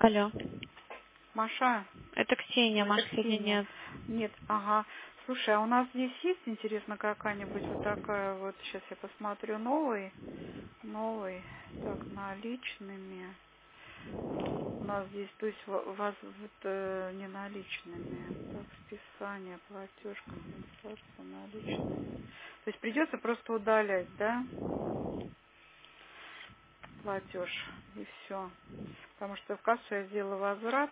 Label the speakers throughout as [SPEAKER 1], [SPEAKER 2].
[SPEAKER 1] Алло.
[SPEAKER 2] Маша,
[SPEAKER 1] Это Ксения,
[SPEAKER 2] ой, это
[SPEAKER 1] Маша сегодня
[SPEAKER 2] Ксения.
[SPEAKER 1] нет.
[SPEAKER 2] Нет, ага. Слушай, а у нас здесь есть, интересно, какая-нибудь вот такая вот, сейчас я посмотрю, новый, так, наличными. У нас здесь, то есть, не наличными. Так, списание, платеж, компенсация, наличные. То есть придется просто удалять, да, платеж, и все. Потому что в кассу я сделала возврат.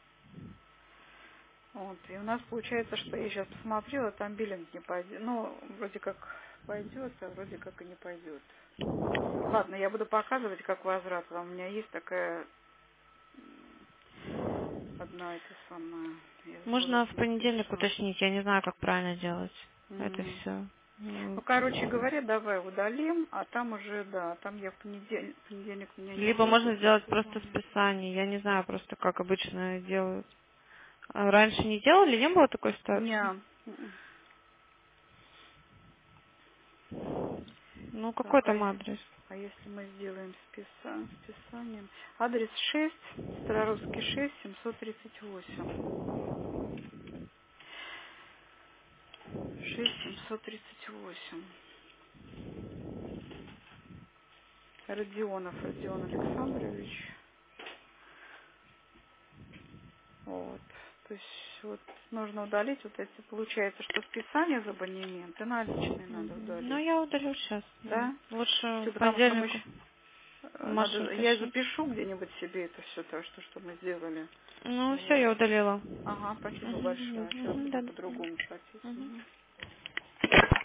[SPEAKER 2] Вот, и у нас получается, что я сейчас посмотрела, там биллинг не пойдет. Ну, вроде как пойдет, а вроде как и не пойдет. Ладно, я буду показывать, как возврат. У меня есть такая одна эта самая. Я
[SPEAKER 1] Можно
[SPEAKER 2] вот
[SPEAKER 1] в понедельник
[SPEAKER 2] запишу.
[SPEAKER 1] уточнить, я не знаю, как правильно делать. Это
[SPEAKER 2] Мгм.
[SPEAKER 1] все.
[SPEAKER 2] Ну, короче говоря, давай удалим, а там уже, да, там я в понедельник у меня не
[SPEAKER 1] Либо
[SPEAKER 2] будет,
[SPEAKER 1] можно
[SPEAKER 2] я тебе
[SPEAKER 1] сделать просто
[SPEAKER 2] позвоню.
[SPEAKER 1] списание. Я не знаю просто, как обычно делают. А раньше не делали, не было такой ситуации?
[SPEAKER 2] Не.
[SPEAKER 1] Ну, какой
[SPEAKER 2] Так,
[SPEAKER 1] там адрес?
[SPEAKER 2] а если мы сделаем списанием? Адрес 6, Старорусский 6, 738. 6738. Родионов Родион Александрович. Вот. То есть вот нужно удалить вот эти. Получается, что списание за абонемент и наличные надо
[SPEAKER 1] Мгм. Ну,
[SPEAKER 2] удалить.
[SPEAKER 1] я удалю сейчас.
[SPEAKER 2] Да?
[SPEAKER 1] Лучше
[SPEAKER 2] Все,
[SPEAKER 1] в
[SPEAKER 2] потому что мы
[SPEAKER 1] понедельник Машу
[SPEAKER 2] надо, я
[SPEAKER 1] уточнить.
[SPEAKER 2] запишу где-нибудь себе это все, то, что мы сделали.
[SPEAKER 1] Ну, все,
[SPEAKER 2] Вот.
[SPEAKER 1] я удалила.
[SPEAKER 2] Ага, спасибо
[SPEAKER 1] Мгм,
[SPEAKER 2] большое. Сейчас
[SPEAKER 1] мгм,
[SPEAKER 2] буду
[SPEAKER 1] да.
[SPEAKER 2] по-другому платить.
[SPEAKER 1] Мгм.
[SPEAKER 2] Мгм.